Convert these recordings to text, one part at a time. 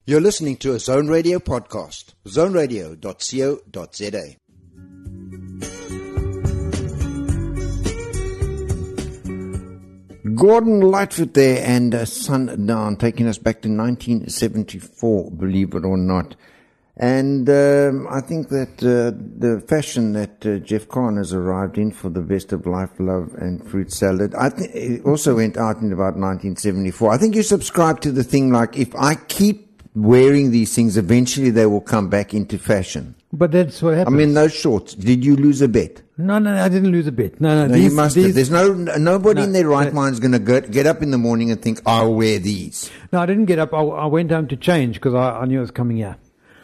You're listening to a Zone Radio podcast. zoneradio.co.za. Gordon Lightfoot there and Sundown, taking us back to 1974, believe it or not. And I think that the fashion that Jeff Kahn has arrived in for the Best of Life, Love and Fruit Salad, I think it also went out in about 1974. I think you subscribe to the thing like, if I keep wearing these things, eventually they will come back into fashion. But that's what happens. I mean, those shorts, did you lose a bet? No, I didn't lose a bet. No, you must have. There's nobody in their right mind is going to get up in the morning and think, I'll wear these. No, I didn't get up. I went home to change because I knew it was coming here.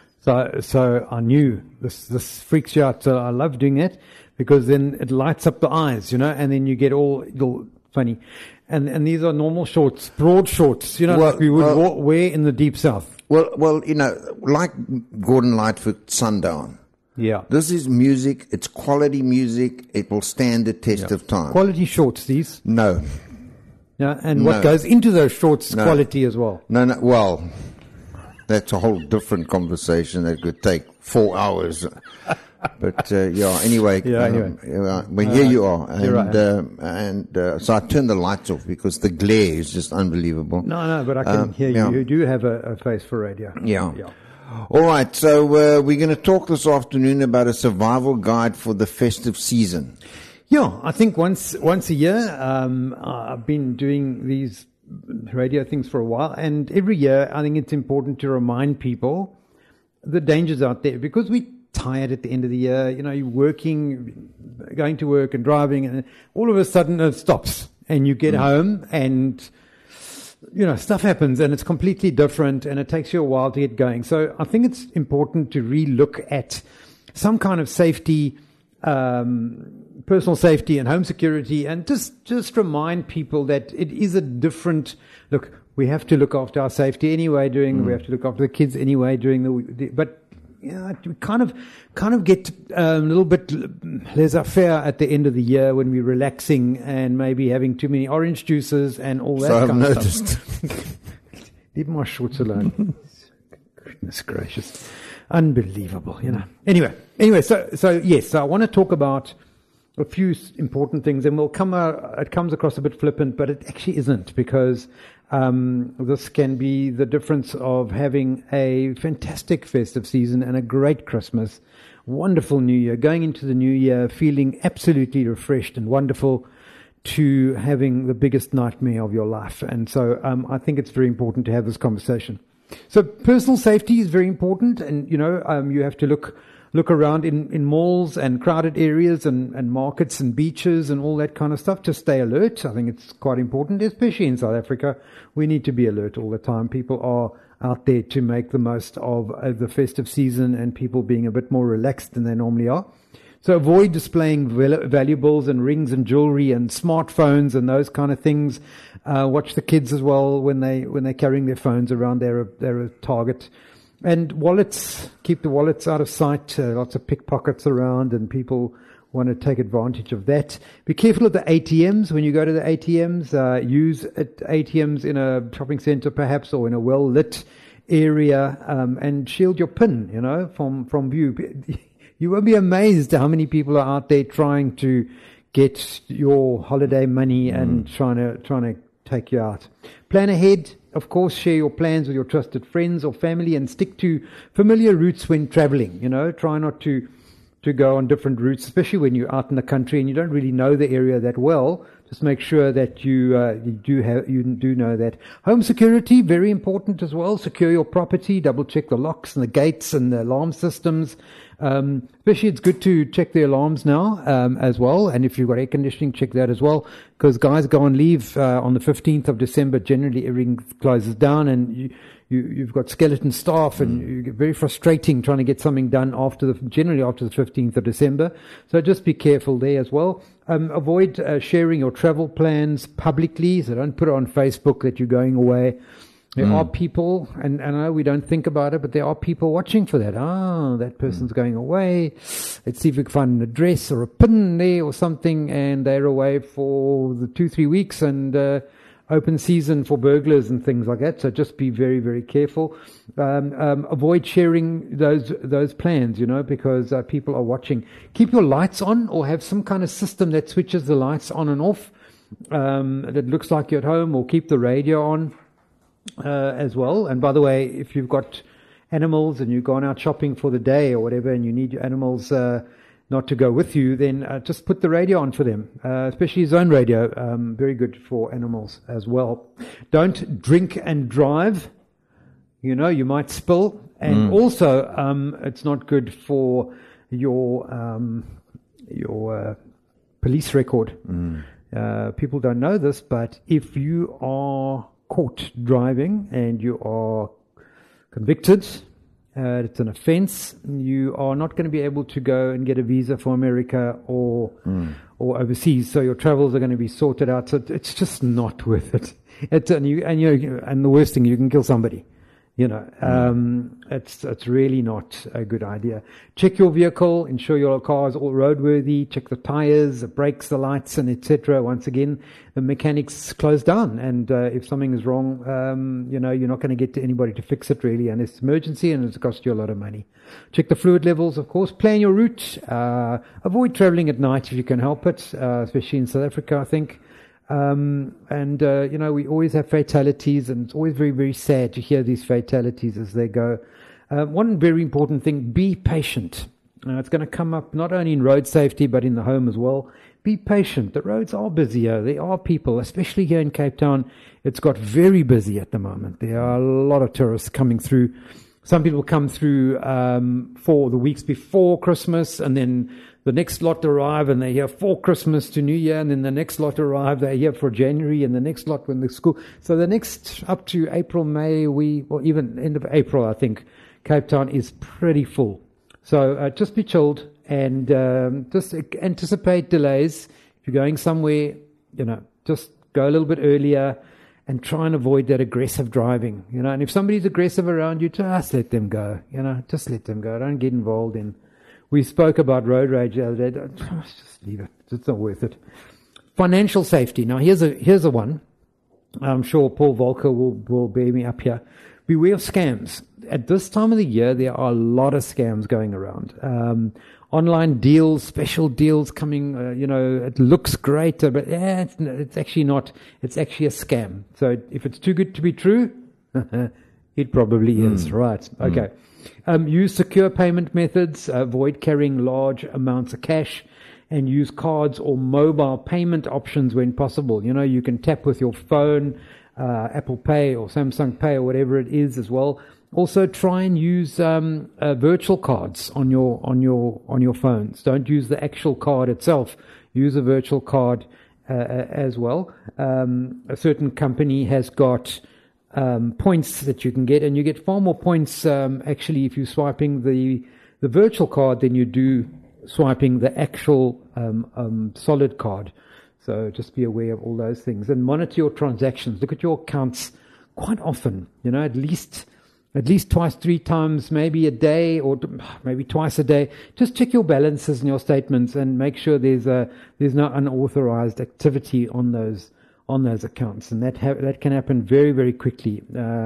So I knew this freaks you out. So I love doing that because then it lights up the eyes, and then you get all funny. And these are normal shorts, broad shorts, like we would wear in the Deep South. Well, like Gordon Lightfoot, Sundown. Yeah. This is music. It's quality music. It will stand the test of time. Quality shorts, these? No. Yeah, and what goes into those shorts, quality as well. No. Well, that's a whole different conversation that could take 4 hours. But anyway. Well, here you are, and so I turned the lights off because the glare is just unbelievable. No, but I can hear you. You do have a face for radio. Yeah. All right, so we're going to talk this afternoon about a survival guide for the festive season. Yeah, I think once a year, I've been doing these radio things for a while, and every year I think it's important to remind people the dangers out there because we tired at the end of the year, you're working, going to work and driving, and all of a sudden it stops and you get home and stuff happens and it's completely different and it takes you a while to get going. So I think it's important to re-look at some kind of safety, personal safety and home security, and just remind people that it is a different look. We have to look after our safety anyway we have to look after the kids anyway but we kind of get a little bit laissez-faire at the end of the year when we're relaxing and maybe having too many orange juices and all that kind of stuff. Leave my shorts alone. Goodness gracious. Unbelievable, Anyway, so yes, so I want to talk about a few important things, and it comes across a bit flippant, but it actually isn't, because this can be the difference of having a fantastic festive season and a great Christmas, wonderful New Year, going into the New Year feeling absolutely refreshed and wonderful, to having the biggest nightmare of your life. And so I think it's very important to have this conversation. So personal safety is very important, and you have to look around in malls and crowded areas and markets and beaches and all that kind of stuff to stay alert. I think it's quite important, especially in South Africa. We need to be alert all the time. People are out there to make the most of the festive season and people being a bit more relaxed than they normally are. So avoid displaying valuables and rings and jewelry and smartphones and those kind of things. Watch the kids as well when they're carrying their phones around. They're a target. And wallets, keep the wallets out of sight. Lots of pickpockets around and people want to take advantage of that. Be careful of the ATMs. When you go to the ATMs, use ATMs in a shopping center perhaps, or in a well-lit area, and shield your PIN, from view. You will be amazed how many people are out there trying to get your holiday money and trying to take you out. Plan ahead. Of course, share your plans with your trusted friends or family, and stick to familiar routes when traveling. Try not to go on different routes, especially when you're out in the country and you don't really know the area that well. Just make sure that you do know that. Home security, very important as well. Secure your property. Double check the locks and the gates and the alarm systems. Especially it's good to check the alarms now as well, and if you've got air conditioning, check that as well, because guys go on leave on the 15th of December. Generally everything closes down, and you've got skeleton staff, and you get very frustrating trying to get something done generally after the 15th of December. So just be careful there as well. Avoid sharing your travel plans publicly, so don't put it on Facebook that you're going away. There are people, and I know we don't think about it, but there are people watching for that. That person's going away. Let's see if we can find an address or a PIN there or something, and they're away for the 2-3 weeks, and open season for burglars and things like that. So just be very, very careful. Avoid sharing those plans, because people are watching. Keep your lights on, or have some kind of system that switches the lights on and off. That looks like you're at home, or keep the radio on as well. And by the way, if you've got animals and you've gone out shopping for the day or whatever, and you need your animals not to go with you, then just put the radio on for them, especially zone radio. Very good for animals as well. Don't drink and drive. You might spill. And also, it's not good for your police record. People don't know this, but if you are caught driving and you are convicted, it's an offence, you are not going to be able to go and get a visa for America or overseas. So your travels are going to be sorted out. So it's just not worth it. And the worst thing, you can kill somebody. It's really not a good idea. Check your vehicle, ensure your car is all roadworthy, check the tires, the brakes, the lights, and etc. Once again, the mechanics close down, and if something is wrong, you're not going to get to anybody to fix it really, and it's emergency, and it's cost you a lot of money. Check the fluid levels, of course. Plan your route. Avoid traveling at night if you can help it, especially in South Africa, I think. We always have fatalities, and it's always very, very sad to hear these fatalities as they go. One very important thing, be patient. It's going to come up not only in road safety, but in the home as well. Be patient. The roads are busier. There are people, especially here in Cape Town. It's got very busy at the moment. There are a lot of tourists coming through. Some people come through for the weeks before Christmas, and then the next lot arrive and they're here for Christmas to New Year, and then the next lot arrive, they're here for January, and the next lot when the school. So the next up to April, May, or even end of April, I think, Cape Town is pretty full. So just be chilled and just anticipate delays. If you're going somewhere, just go a little bit earlier and try and avoid that aggressive driving. And if somebody's aggressive around you, just let them go. Just let them go. Don't get involved in. We spoke about road rage the other day. Just leave it. It's not worth it. Financial safety. Now, here's a one. I'm sure Paul Volcker will bear me up here. Beware of scams. At this time of the year, there are a lot of scams going around. Online deals, special deals coming. It looks great, but it's actually not. It's actually a scam. So if it's too good to be true, it probably is. Right. Okay. Use secure payment methods, avoid carrying large amounts of cash, and use cards or mobile payment options when possible. You can tap with your phone, Apple Pay or Samsung Pay or whatever it is as well. Also, try and use virtual cards on your phones. Don't use the actual card itself. Use a virtual card as well. A certain company has got points that you can get, and you get far more points actually if you're swiping the virtual card than you do swiping the actual solid card. So just be aware of all those things and monitor your transactions. Look at your accounts quite often. At least twice, 3 times, maybe a day, or maybe twice a day. Just check your balances and your statements and make sure there's no unauthorized activity on those accounts, and that can happen very, very quickly.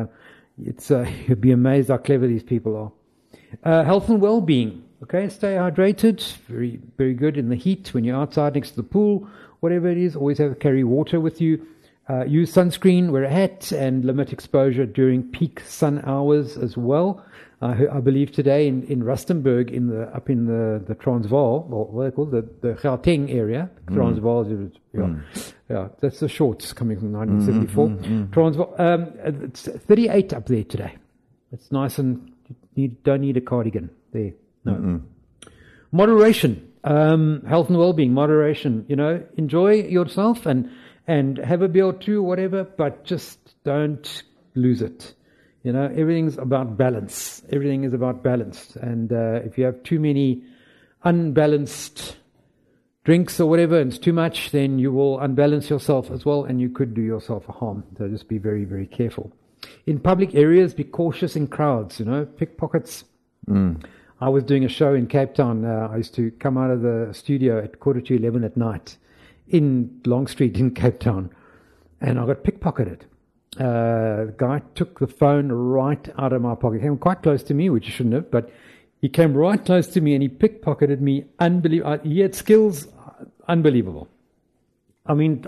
You'll be amazed how clever these people are. Health and well-being. Okay, stay hydrated. Very, very good in the heat when you're outside next to the pool, whatever it is. Always carry water with you. Use sunscreen, wear a hat, and limit exposure during peak sun hours as well. I believe today in Rustenburg, up in the Transvaal, or what they call the Gauteng area. Transvaal, that's the shorts coming from 1974. Transvaal, it's 38 up there today. It's nice, and you don't need a cardigan there. No. Moderation, health and well-being, moderation. Enjoy yourself and have a beer or two, whatever, but just don't lose it. Everything's about balance. Everything is about balance. And if you have too many unbalanced drinks or whatever, and it's too much, then you will unbalance yourself as well, and you could do yourself a harm. So just be very, very careful. In public areas, be cautious in crowds, pickpockets. I was doing a show in Cape Town. I used to come out of the studio at 11:15 at night in Long Street in Cape Town. and I got pickpocketed. The guy took the phone right out of my pocket. He came quite close to me, which he shouldn't have, but he came right close to me and he pickpocketed me. Unbelievable. He had skills unbelievable. I mean,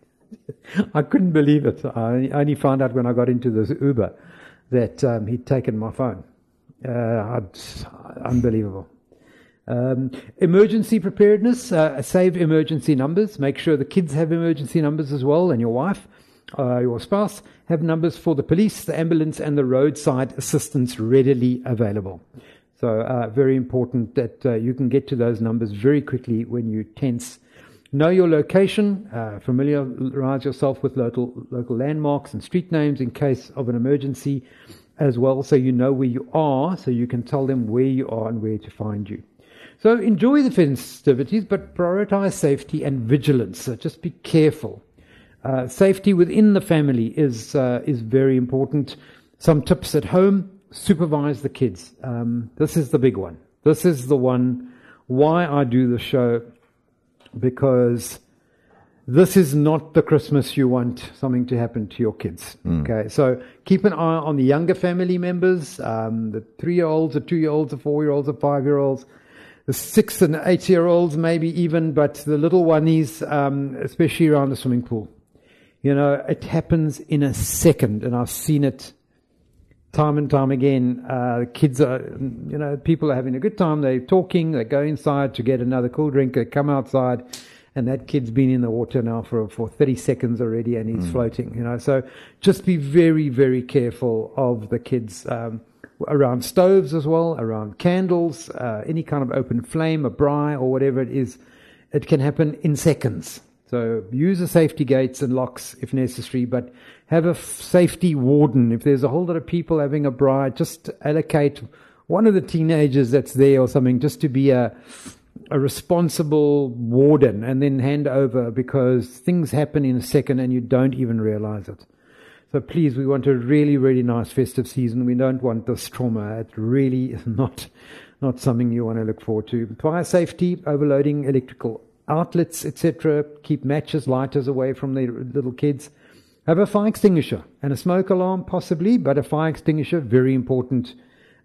I couldn't believe it. I only found out when I got into this Uber that he'd taken my phone. Unbelievable. Emergency preparedness, save emergency numbers. Make sure the kids have emergency numbers as well, and your wife, your spouse, have numbers for the police, the ambulance, and the roadside assistance readily available. So very important that you can get to those numbers very quickly when you tense. Know your location, familiarize yourself with local landmarks and street names in case of an emergency as well, so you know where you are, so you can tell them where you are and where to find you. So enjoy the festivities, but prioritize safety and vigilance. So just be careful. Safety within the family is very important. Some tips at home: supervise the kids. This is the big one. This is the one why I do the show, because this is not the Christmas you want something to happen to your kids. Okay, so keep an eye on the younger family members, the 3-year-olds, the 2-year-olds, the 4-year-olds, the 5-year-olds, the 6 and 8-year-olds maybe even, but the little oneies, especially around the swimming pool. You know, it happens in a second, and I've seen it time and time again. Kids are, people are having a good time, they're talking, they go inside to get another cool drink, they come outside, and that kid's been in the water now for 30 seconds already, and he's floating, So just be very, very careful of the kids, around stoves as well, around candles, any kind of open flame, a braai or whatever it is. It can happen in seconds. So use the safety gates and locks if necessary, but have a safety warden. If there's a whole lot of people having a braai, just allocate one of the teenagers that's there or something, just to be a responsible warden, and then hand over, because things happen in a second and you don't even realize it. So please, we want a really, really nice festive season. We don't want this trauma. It really is not something you want to look forward to. Fire safety, overloading electrical outlets, etc. Keep matches, lighters away from the little kids. Have a fire extinguisher and a smoke alarm possibly, but a fire extinguisher, very important.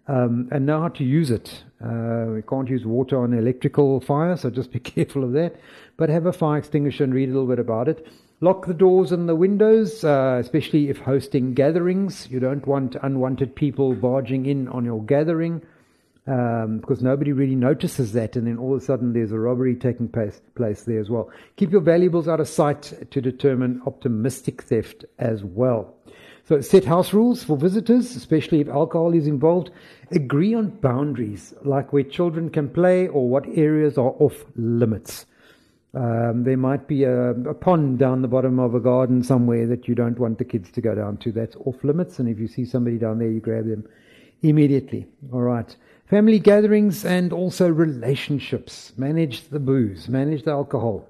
And know how to use it. We can't use water on electrical fire, so just be careful of that. But have a fire extinguisher and read a little bit about it. Lock the doors and the windows, especially if hosting gatherings. You don't want unwanted people barging in on your gathering, because nobody really notices that, and then all of a sudden there's a robbery taking place there as well. Keep your valuables out of sight to determine optimistic theft as well. So set house rules for visitors, especially if alcohol is involved. Agree on boundaries, like where children can play or what areas are off limits. There might be a pond down the bottom of a garden somewhere that you don't want the kids to go down to. That's off limits, and if you see somebody down there, you grab them immediately. All right. Family gatherings and also relationships. Manage the booze, manage the alcohol.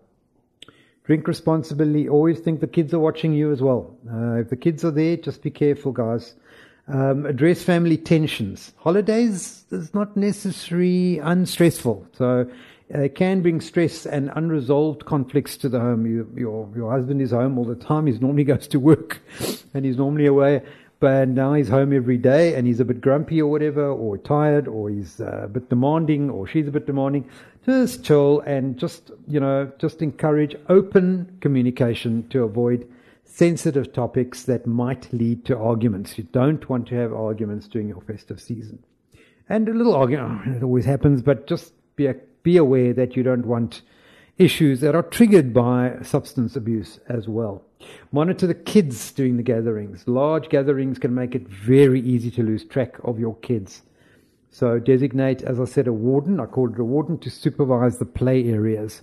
Drink responsibly. Always think the kids are watching you as well. If the kids are there, just be careful, guys. Address family tensions. Holidays is not necessarily unstressful. So they can bring stress and unresolved conflicts to the home. Your husband is home all the time. He normally goes to work and he's normally away. But now he's home every day and he's a bit grumpy or whatever, or tired, or he's a bit demanding, or she's a bit demanding. Just chill and just encourage open communication to avoid sensitive topics that might lead to arguments. You don't want to have arguments during your festive season. And a little argument, it always happens, but just be aware that you don't want issues that are triggered by substance abuse as well. Monitor the kids during the gatherings. Large gatherings can make it very easy to lose track of your kids. So designate, as I said, a warden. I call it a warden to supervise the play areas.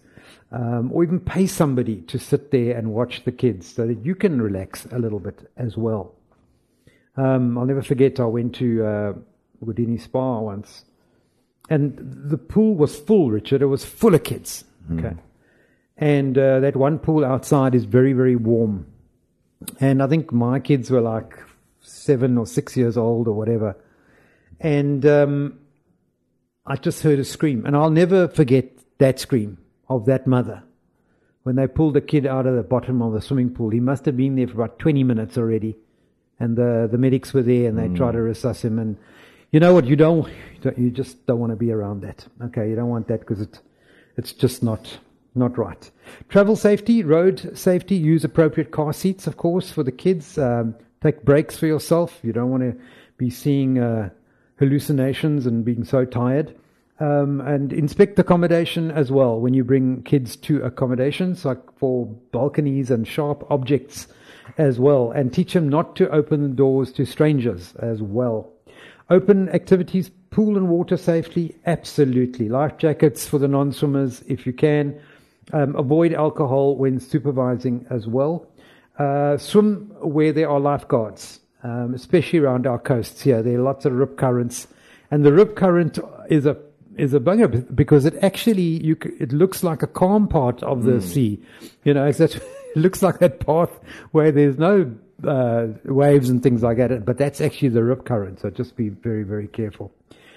Or even pay somebody to sit there and watch the kids so that you can relax a little bit as well. I'll never forget, I went to Houdini Spa once. And the pool was full, Richard. It was full of kids. Okay. And that one pool outside is very, very warm. And I think my kids were like 7 or 6 years old or whatever. And I just heard a scream. And I'll never forget that scream of that mother. when they pulled the kid out of the bottom of the swimming pool, he must have been there for about 20 minutes already. And the medics were there and they tried to resuscitate him. And you know what? You just don't want to be around that. Okay, you don't want that because it's just not right. Travel safety, road safety, use appropriate car seats, of course, for the kids. Take breaks for yourself. You don't want to be seeing hallucinations and being so tired. And inspect accommodation as well when you bring kids to accommodations, like for balconies and sharp objects as well. And teach them not to open the doors to strangers as well. Open activities, pool and water safely, absolutely. Life jackets for the non-swimmers if you can. Avoid alcohol when supervising as well. Swim where there are lifeguards, especially around our coasts here. There are lots of rip currents. And the rip current is a bugger because it actually, it looks like a calm part of the sea. You know, it looks like that path where there's no waves and things like that, but that's actually the rip current. So just be very, very careful.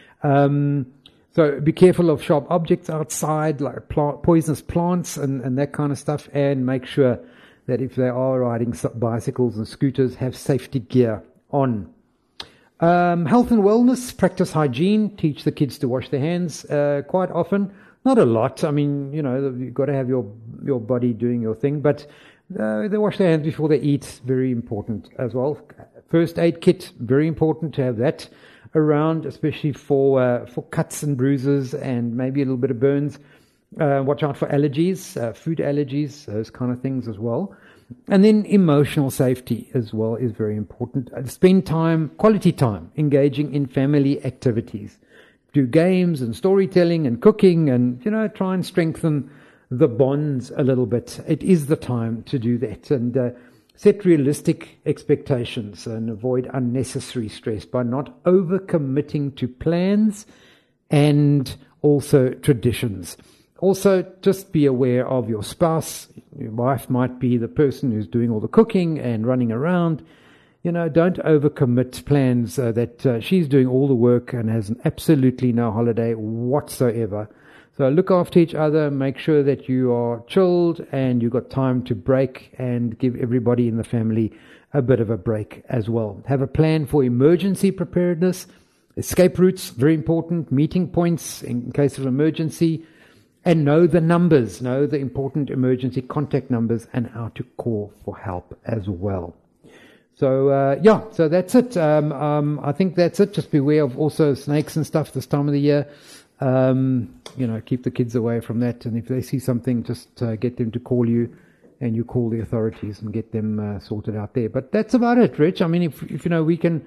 So be careful of sharp objects outside, like poisonous plants and that kind of stuff, and make sure that if they are riding bicycles and scooters, have safety gear on. Health and wellness, practice hygiene, teach the kids to wash their hands quite often. Not a lot. I mean, you know, you've got to have your body doing your thing, but they wash their hands before they eat, very important as well. First aid kit, very important to have that around, especially for cuts and bruises and maybe a little bit of burns. Watch out for allergies, food allergies, those kind of things as well. And then emotional safety as well is very important. Spend time, quality time, engaging in family activities. Do games and storytelling and cooking and, you know, try and strengthen the bonds a little bit. It is the time to do that. And set realistic expectations and avoid unnecessary stress by not overcommitting to plans and also traditions. Also, just be aware of your spouse. Your wife might be the person who's doing all the cooking and running around. You know, don't overcommit plans that she's doing all the work and has absolutely no holiday whatsoever. So look after each other, make sure that you are chilled and you've got time to break, and give everybody in the family a bit of a break as well. Have a plan for emergency preparedness. Escape routes, very important. Meeting points in case of emergency. And know the numbers, know the important emergency contact numbers and how to call for help as well. So, so that's it. I think that's it. Just beware of also snakes and stuff this time of the year. You know, keep the kids away from that. And if they see something, just get them to call you, and you call the authorities and get them sorted out there. But that's about it, Rich. I mean, if you know, we can,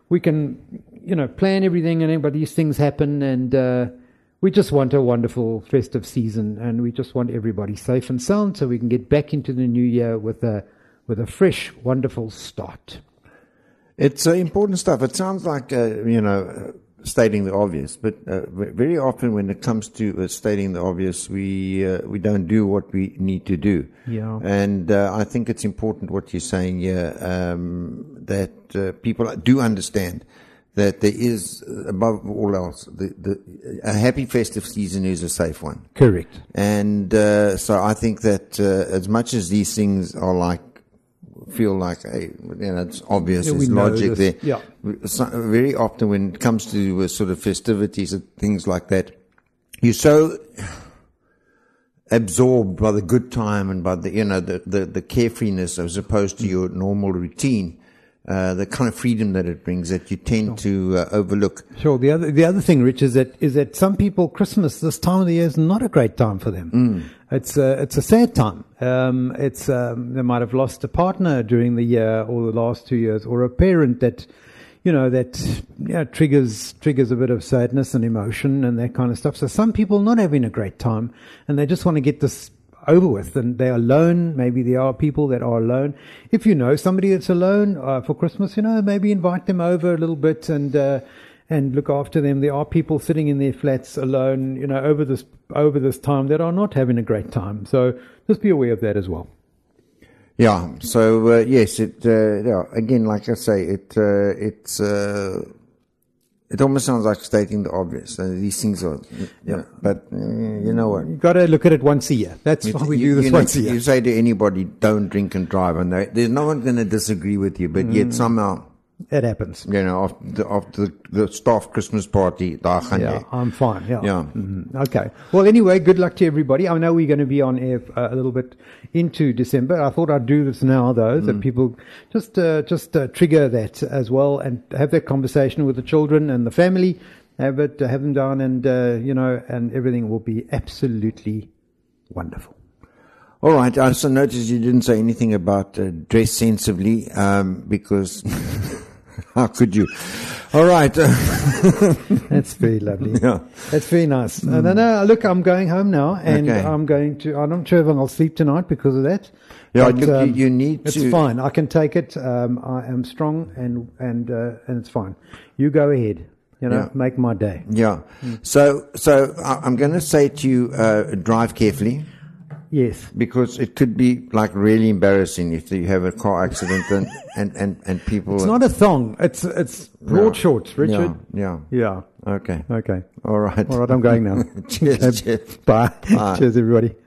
you know, plan everything, but these things happen, and we just want a wonderful festive season, and we just want everybody safe and sound so we can get back into the new year with a fresh, wonderful start. It's important stuff. It sounds like, stating the obvious, but very often when it comes to stating the obvious, we don't do what we need to do. Yeah. And I think it's important what you're saying here, that people do understand that there is, above all else, a happy festive season is a safe one. Correct. And so I think that as much as these things are feel like, it's obvious, there's logic there. Yeah. So, very often when it comes to sort of festivities and things like that, you're so absorbed by the good time and by the carefreeness as opposed to your normal routine. The kind of freedom that it brings that you tend to overlook. Sure. The other thing, Rich, is that some people, Christmas this time of the year is not a great time for them. It's a sad time. They might have lost a partner during the year or the last 2 years, or a parent that triggers a bit of sadness and emotion and that kind of stuff. So some people not having a great time, and they just want to get this over with, and they're alone. Maybe there are people that are alone. If you know somebody that's alone for Christmas, maybe invite them over a little bit and look after them. There are people sitting in their flats alone, over this time that are not having a great time. So just be aware of that as well. Yeah. So it's again, like I say, it's It almost sounds like stating the obvious. These things are, but you know what? You've got to look at it once a year. That's why we do this once a year. You say to anybody, don't drink and drive, and there's no one going to disagree with you, but yet somehow... It happens. You know, after the staff Christmas party, I'm fine. Yeah. Mm-hmm. Okay. Well, anyway, good luck to everybody. I know we're going to be on air a little bit into December. I thought I'd do this now, though, that people just trigger that as well and have that conversation with the children and the family. Have them down, and and everything will be absolutely wonderful. All right. I also noticed you didn't say anything about dress sensibly, because how could you? All right. That's very lovely. Yeah. That's very nice. No, look, I'm going home now, and Okay. I'm not sure if I'll sleep tonight because of that. Yeah, But, you need it's to. fine. I can take it. I am strong, and it's fine. You go ahead. Yeah. Make my day. Yeah. So I'm going to say to you, drive carefully. Yes. Because it could be like really embarrassing if you have a car accident and people. It's not a thong. It's broad shorts, Richard. Yeah. Yeah. Okay. Okay. All right. All right. I'm going now. Cheers. Cheers. Bye. Bye. Cheers, everybody.